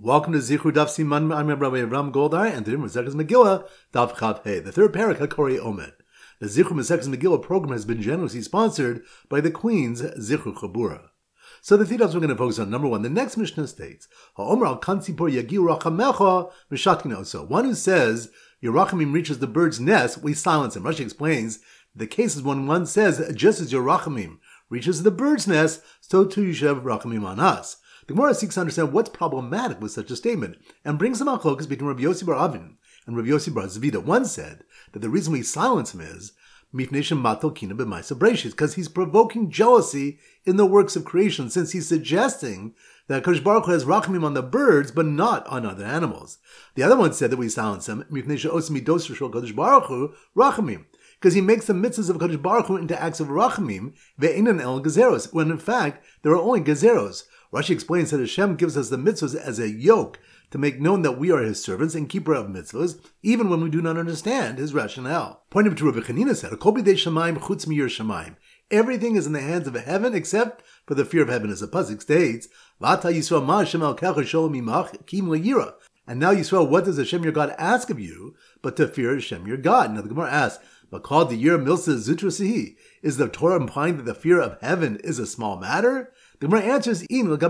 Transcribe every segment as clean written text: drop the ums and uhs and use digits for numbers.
Welcome to Zichru Daf Siman. I'm Rabbi Avram Goldar, and today Masechus Megillah Daf Chav Hey, the third parak Hakori Omed. The Zichru Masechus Megillah program has been generously sponsored by the Queen's Zichru Chabura. So the thetas we're going to focus on. Number one, the next Mishnah states, Ha'omer al Kansipor Yagiu Rachamecha Mishatkinoso. One who says your Rachamim reaches the bird's nest, we silence him. Rashi explains the case is when one says, just as your Rachamim reaches the bird's nest, so too you should have Rachamim on us. The Gemara seeks to understand what's problematic with such a statement, and brings some machlokas between Rabbi Yossi bar Avin and Rabbi Yossi bar Zvida. One said that the reason we silence him is because he's provoking jealousy in the works of creation, since he's suggesting that Kadosh Baruch Hu has rachamim on the birds, but not on other animals. The other one said that we silence him because he makes the mitzvahs of Kadosh Baruch Hu into acts of rachamim, ve'enan el gezeros, when in fact there are only gezeros. Rashi explains that Hashem gives us the mitzvahs as a yoke to make known that we are His servants and keeper of mitzvahs, even when we do not understand His rationale. Pointing to Rabbi Chanina said, "Kol b'dei shamayim chutz miyir shamayim." Everything is in the hands of heaven except for the fear of heaven, as the pasuk states, "V'ata Yisrael ma Hashem elkecha sholem imach kim le'yira." And now Yisrael, what does Hashem your God ask of you but to fear Hashem your God? Now the Gemara asks, "But called the year milsa zutrasihi." Is the Torah implying that the fear of heaven is a small matter? The Gemara answers,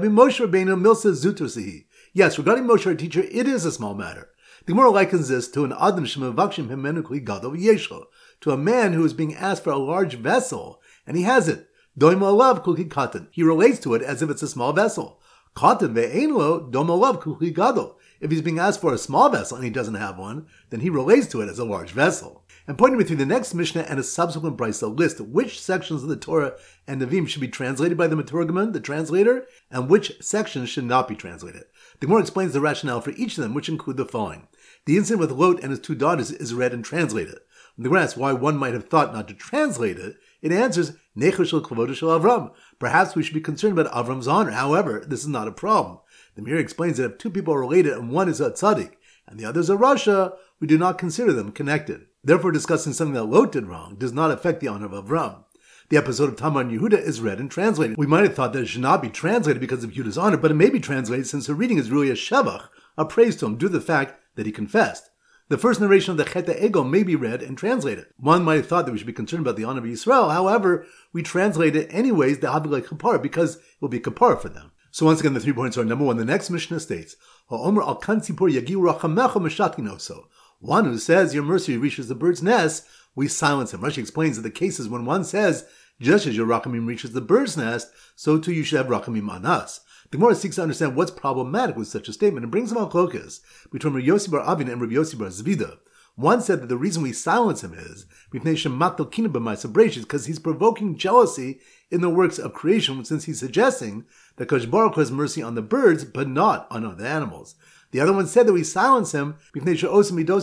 yes, regarding Moshe our teacher, it is a small matter. The Gemara likens this to an adam shemavakshim himenu gadol yeshlo, to a man who is being asked for a large vessel, and he has it. Doima alav kulki katan. He relates to it as if it's a small vessel. Katan ve'einlo doima alav kulki gadol. If he's being asked for a small vessel and he doesn't have one, then he relates to it as a large vessel. And pointing between the next Mishnah and a subsequent brisa list which sections of the Torah and Nevi'im should be translated by the Meturgaman, the translator, and which sections should not be translated. The Gemara explains the rationale for each of them, which include the following. The incident with Lot and his two daughters is read and translated. When the Gemara asks why one might have thought not to translate it, it answers, Necher shel kavodo shel Avram. Perhaps we should be concerned about Avram's honor. However, this is not a problem. The Meir explains that if two people are related and one is a tzaddik and the other is a rasha, we do not consider them connected. Therefore, discussing something that Lot did wrong does not affect the honor of Avram. The episode of Tamar and Yehuda is read and translated. We might have thought that it should not be translated because of Yehuda's honor, but it may be translated since the reading is really a shevach, a praise to him, due to the fact that he confessed. The first narration of the Chet Ego may be read and translated. One might have thought that we should be concerned about the honor of Yisrael. However, we translate it anyways, the Habilei Kapar, because it will be Kapar for them. So once again, the 3 points are: number one, the next Mishnah states, Ha'omer al kansipur yagiu rachamecha mishatinoso. One who says your mercy reaches the bird's nest, we silence him. Rashi explains that the cases when one says, just as your rachamim reaches the bird's nest, so too you should have rachamim on us. The Gemara seeks to understand what's problematic with such a statement and brings some machlokas between Rabbi Yossi bar Avin and Rabbi Yossi bar Zvida. One said that the reason we silence him is because he's provoking jealousy in the works of creation, since he's suggesting that Kadosh Baruch Hu has mercy on the birds, but not on other animals. The other one said that we silence him because he makes the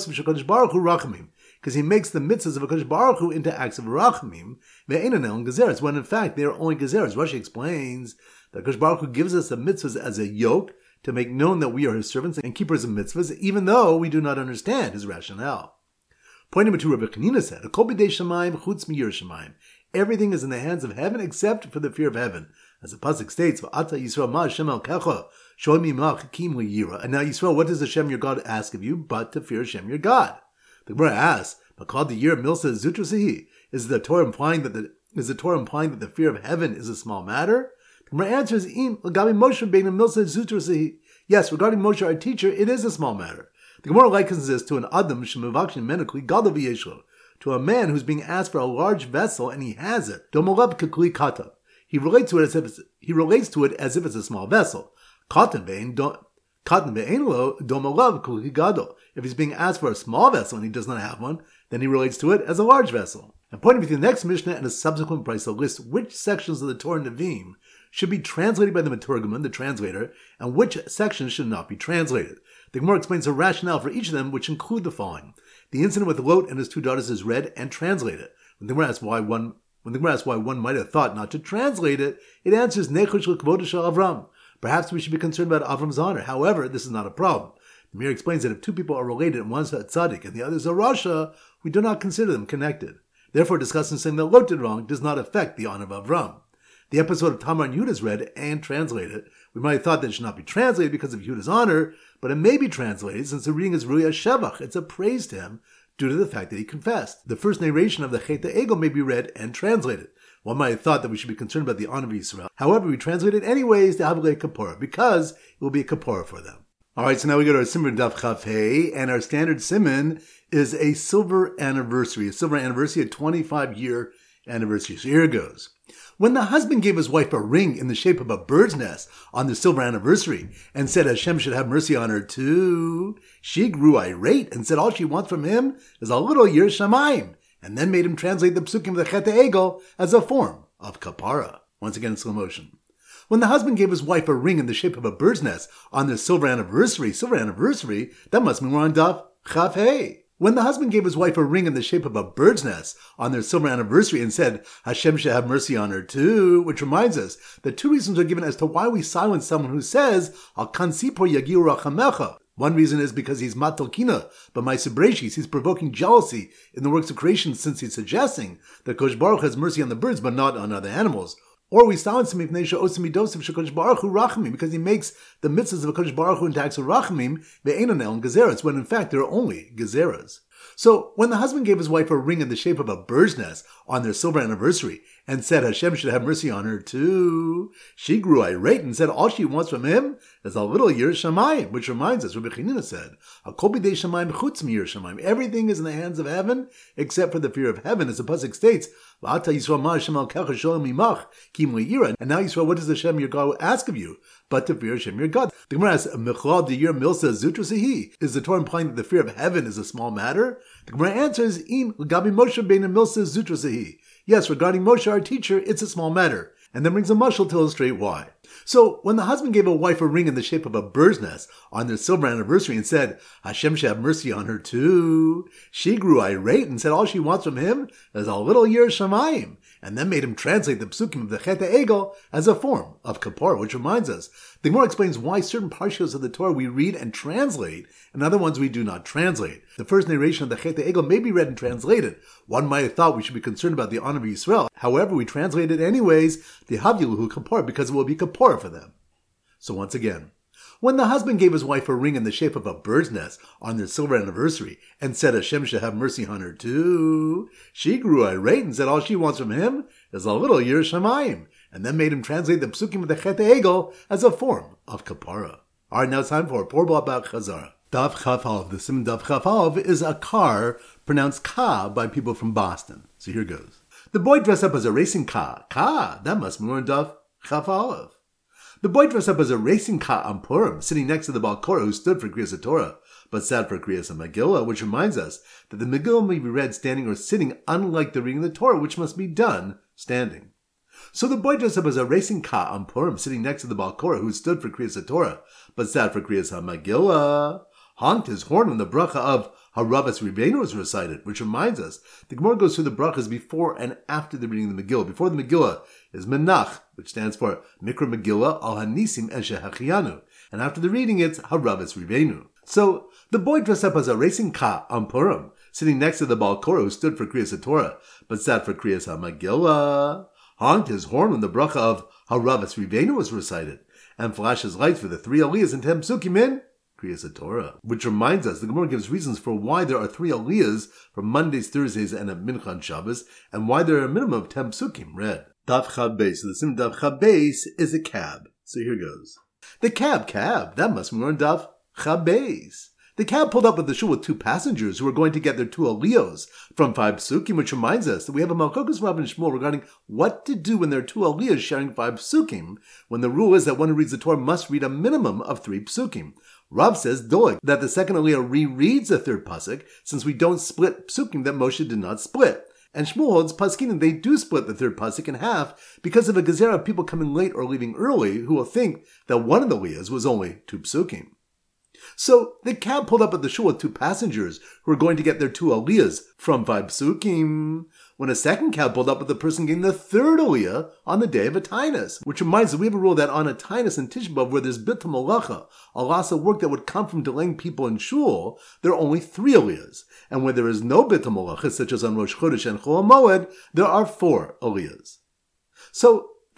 mitzvahs of Kadosh Baruch Hu into acts of rachamim, when in fact they are only gezeres. Rashi explains that Kadosh Baruch Hu gives us the mitzvahs as a yoke to make known that we are His servants and keepers of mitzvahs, even though we do not understand His rationale. Pointing to Rabbi Chanina said, "Kol b'dei shamayim chutz miyir shamayim." Everything is in the hands of heaven except for the fear of heaven. As the pasuk states, "V'ata Yisrael ma Hashem elkecha sholem imach kim le'yira." And now Yisrael, what does Hashem your God ask of you but to fear Hashem your God? The Gemara asks, "But called the year milsa zutrasihi." Is the Torah implying that the fear of heaven is a small matter? The Gemara answers, yes, regarding Moshe our teacher, it is a small matter. The Gemara likens this to an adam shemavakshim menukli gadol v'yeshlo, to a man who's being asked for a large vessel and he has it. Domolav kekli kata. He relates to it as if it's a small vessel. Katan ve'enlo domolav kekli gadol. If he's being asked for a small vessel and he does not have one, then he relates to it as a large vessel. And pointing between the next Mishnah and a subsequent brisa lists which sections of the Torah and Nevi'im should be translated by the Meturgaman, the translator, and which sections should not be translated. The Gemara explains the rationale for each of them, which include the following. The incident with Lot and his two daughters is read and translated. When the Gemara asks why one might have thought not to translate it, it answers, Necher shel kavodo shel Avram. Perhaps we should be concerned about Avram's honor. However, this is not a problem. The Meir explains that if two people are related and one's a tzaddik and the other is a rasha, we do not consider them connected. Therefore, discussing something that Lot did wrong does not affect the honor of Avram. The episode of Tamar and Yehuda is read and translated. We might have thought that it should not be translated because of Yehuda's honor, but it may be translated since the reading is really a shevach. It's a praise to him due to the fact that he confessed. The first narration of the Chet HaEgel may be read and translated. One might have thought that we should be concerned about the honor of Yisrael. However, we translate it anyways to Havlei Kapora because it will be a Kapora for them. Alright, so now we go to our Simon Daf Chaf Hey, and our standard Simon is a silver anniversary, a 25-year anniversary. So here it goes. When the husband gave his wife a ring in the shape of a bird's nest on the silver anniversary and said Hashem should have mercy on her too, she grew irate and said all she wants from him is a little Yir Shamayim, and then made him translate the psukim of the Chet HaEgel as a form of kapara. Once again in slow motion. When the husband gave his wife a ring in the shape of a bird's nest on their silver anniversary, that must mean we're on Daf Chaf Hey. When the husband gave his wife a ring in the shape of a bird's nest on their silver anniversary and said, Hashem should have mercy on her too, which reminds us that two reasons are given as to why we silence someone who says, Al kansipor yagiu rachamecha. One reason is because he's matalkina, but my Sebreshis, he's provoking jealousy in the works of creation since he's suggesting that Kosh Baruch has mercy on the birds but not on other animals. Or we silence him because he makes the mitzvahs of HaKadosh Baruch Hu into acts of rachamim ve'enon el gezeras, when in fact there are only gezeras. So when the husband gave his wife a ring in the shape of a bird's nest on their silver anniversary and said Hashem should have mercy on her too, she grew irate and said all she wants from him is a little Yir Shamayim, which reminds us, Rabbi Chanina said, Hakol b'dei Shamayim chutz mi Yir Shamayim. Everything is in the hands of heaven except for the fear of heaven, as the pasuk states. And now Yisrael, what does Hashem your God ask of you? But to fear Hashem your God. The Gemara asks, is the Torah implying that the fear of heaven is a small matter? The Gemara answers, yes, regarding Moshe our teacher, it's a small matter. And then brings a mashal to illustrate why. So, when the husband gave a wife a ring in the shape of a bird's nest on their silver anniversary and said, Hashem should have mercy on her too, she grew irate and said all she wants from him is a little Yir Shamayim, and then made him translate the psukim of the Chet HaEgel as a form of kapara, which reminds us, the Gemara explains why certain parshas of the Torah we read and translate, and other ones we do not translate. The first narration of the Chet HaEgel may be read and translated. One might have thought we should be concerned about the honor of Yisrael. However, we translate it anyways, the Havyiluhu kapara, because it will be kapara for them. So once again, when the husband gave his wife a ring in the shape of a bird's nest on their silver anniversary and said Hashem should have mercy on her too, she grew irate and said all she wants from him is a little Yir Shamayim, and then made him translate the psukim of the Chet HaEgel as a form of kapara. Alright, now it's time for Porbal Ba'ak Chazara. Daf Chaf Aleph. The Simon Daf Chaf Aleph is a car pronounced ka by people from Boston. So here goes. The boy dressed up as a racing ka. Ka, that must be more Daf Chaf Aleph. The boy dressed up as a racing ka on Purim, sitting next to the Baal Korah who stood for Kriyas Torah, but sat for Kriyas Megillah, which reminds us that the Megillah may be read standing or sitting, unlike the reading of the Torah, which must be done standing. So the boy dressed up as a racing ka on Purim, sitting next to the Baal Korah who stood for Kriyas Torah, but sat for Kriyas Megillah, honked his horn when the bracha of Haravas Ribeinu was recited, which reminds us, the Gemara goes through the brachas before and after the reading of the Megillah. Before the Megillah is Menach, which stands for Mikra Megillah al Hanisim and Shehachianu, and after the reading it's Haravas Ribeinu. So, the boy dressed up as a racing ka on Purim, sitting next to the Baal Korah who stood for Kriyas Torah, but sat for Kriyas HaMegillah, honked his horn when the bracha of Haravas Ribeinu was recited, and flashed his lights for the 3 aliyahs and 10 psukim in Kriyas Torah. Which reminds us, the Gemara gives reasons for why there are 3 aliyahs for Mondays, Thursdays, and at Mincha and Shabbos, and why there are a minimum of 10 psukim read. Daf Chab Beis. So the Sim Daf Chab Beis is a cab. So here goes. The cab, that must be more on Daf Chab Beis. The cab pulled up at the shul with 2 passengers who were going to get their 2 aliyos from 5 psukim, which reminds us that we have a Malchokas Rav and Shmuel regarding what to do when there are 2 aliyos sharing 5 psukim, when the rule is that one who reads the Torah must read a minimum of 3 psukim. Rav says, Doeg, that the second aliyah rereads the 3rd pasuk, since we don't split psukim that Moshe did not split. And Shmuel holds Paskinim, they do split the 3rd pasuk in half because of a gezerah of people coming late or leaving early who will think that one of the aliyahs was only 2 psukim. So the cab pulled up at the shul with 2 passengers who were going to get their 2 aliyahs from 5 psukim, when a second cab pulled up with the person getting the 3rd aliyah on the day of a tainus. Which reminds us, we have a rule that on a tainus and Tisha B'Av, where there's bit malacha, a loss of work that would come from delaying people in shul, there are only 3 aliyahs. And when there is no bit malacha, such as on Rosh Chodesh and Chol HaMoed, there are 4 aliyahs. So, the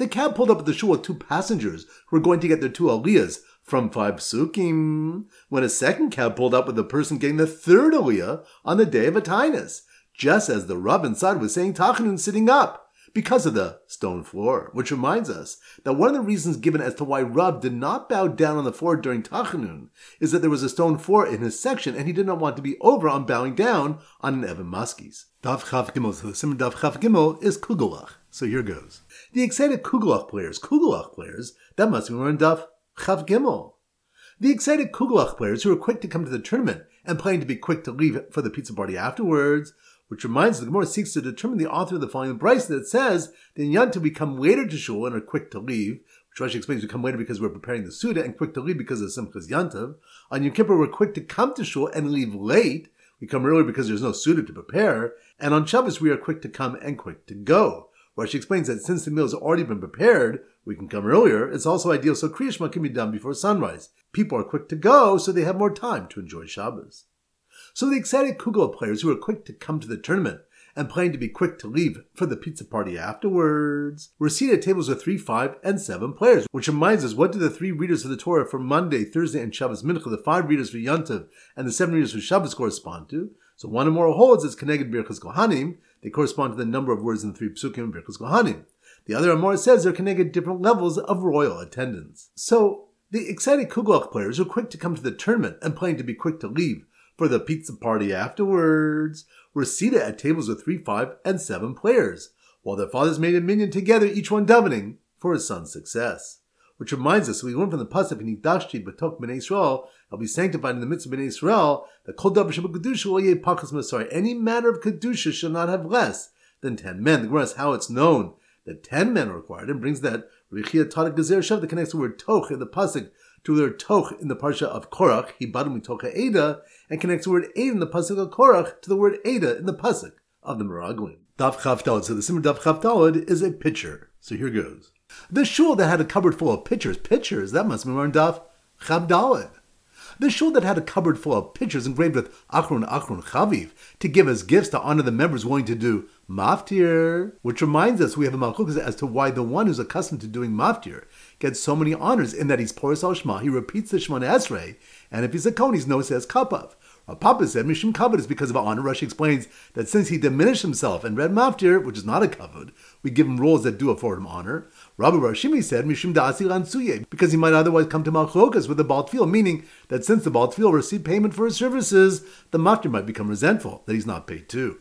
The cab pulled up at the shul with 2 passengers who were going to get their 2 aliyahs from 5 psukim, when a second cab pulled up with a person getting the 3rd aliyah on the day of Atinus, just as the Rav inside was saying Tachanun sitting up, because of the stone floor, which reminds us that one of the reasons given as to why Rav did not bow down on the floor during Tachanun is that there was a stone floor in his section and he did not want to be over on bowing down on an Evan Maskis. Daf Chaf Gimel, so the Simon Daf Chaf Gimel is Kugelach. So here goes. The excited Kugelach players, that must be more in Daf Chaf Gimel. The excited Kugelach players who were quick to come to the tournament and planning to be quick to leave for the pizza party afterwards, which reminds us the Gemara seeks to determine the author of the following brisa that says the Yantiv we come later to shul and are quick to leave, which Rashi explains we come later because we're preparing the Suda and quick to leave because of Simchas Yantiv. On Yom Kippur we're quick to come to shul and leave late. We come earlier because there's no Suda to prepare. And on Shabbos we are quick to come and quick to go. Rashi explains that since the meal has already been prepared, we can come earlier. It's also ideal so Kriya Shema can be done before sunrise. People are quick to go so they have more time to enjoy Shabbos. So the excited Kugel players who are quick to come to the tournament and planning to be quick to leave for the pizza party afterwards were seated at tables with 3, 5, and 7 players, which reminds us, what do the 3 readers of the Torah for Monday, Thursday, and Shabbos Mincha, the 5 readers for Yantiv, and the 7 readers for Shabbos correspond to? So one or more holds as Keneged Birchas Kohanim. They correspond to the number of words in the 3 psukim in Birchas Kohanim. The other Amor says they're Keneged different levels of royal attendance. So the excited Kugelach players who are quick to come to the tournament and planning to be quick to leave for the pizza party afterwards were seated at tables with 3, 5, and 7 players, while their fathers made a minyan together, each one davening for his son's success. Which reminds us, we learn from the pasuk in Nidashti B'tok B'nei Yisrael, I'll be sanctified in the midst of B'nei Yisrael, that Kol Davar Sheba Kedusha Lo Yeh Pakas Masar, any matter of Kedusha shall not have less than 10 men. The Gemara asks how it's known that 10 men are required, and brings that Rechia Tadak Gezer Shav that connects the word Toch in the pasuk to the word Toch in the parsha of Korach, Hibadu Mitocha Eda, and connects the word Eda in the pasuk of Korach to the word Eda in the pasuk of the Meraglim. Daf Chaf Daled. So the Simon Daf Chaf Daled is a pitcher. So here goes. The shul that had a cupboard full of pitchers, that must be more in Daf Chaf Daled. The shul that had a cupboard full of pitchers engraved with Achrun Chaviv to give as gifts to honor the members willing to do maftir, which reminds us we have a malchukas as to why the one who's accustomed to doing maftir gets so many honors in that he's poris al shema, he repeats the Shemona Esrei, and if he's a kohen, he's known as kapav. Papa said Mishum Kavod is because of honor. Rashi explains that since he diminished himself and read maftir, which is not a kavod, we give him roles that do afford him honor. Rabbi Barshimi said Mishum Da'asi Lansuye, because he might otherwise come to malchokas with the Baal Tefillah, meaning that since the Baal Tefillah received payment for his services, the maftir might become resentful that he's not paid too.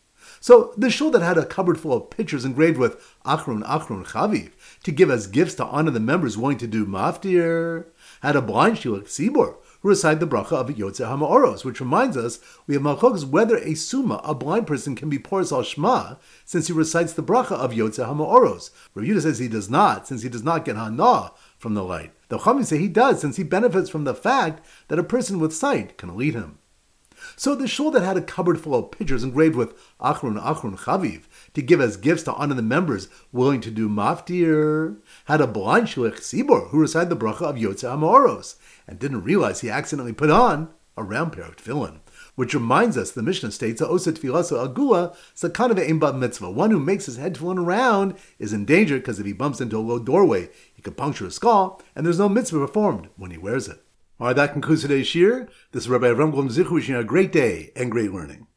So the shul that had a cupboard full of pitchers engraved with Achrun Chaviv to give as gifts to honor the members willing to do maftir had a blind shilach Sibor who recite the bracha of Yotzei HaMa'oros, which reminds us we have malchokas whether a summa, a blind person, can be poris al shema since he recites the bracha of Yotzei HaMa'oros. Rav Yehuda says he does not, since he does not get hana from the light. The Chachamim say he does, since he benefits from the fact that a person with sight can lead him. So the shul that had a cupboard full of pitchers engraved with Achrun Chaviv to give as gifts to honor the members willing to do maftir had a blind shilach Sibor who recited the bracha of Yotzei HaMa'oros and didn't realize he accidentally put on a round pair of tefillin. Which reminds us, the Mishnah states, Osa tfilaso agula sakana ve'ein ba mitzvah. One who makes his head tefillin around is in danger because if he bumps into a low doorway, he could puncture his skull, and there's no mitzvah performed when he wears it. All right, that concludes today's shir. This is Rabbi Avram Golden Zichu wishing you a great day and great learning.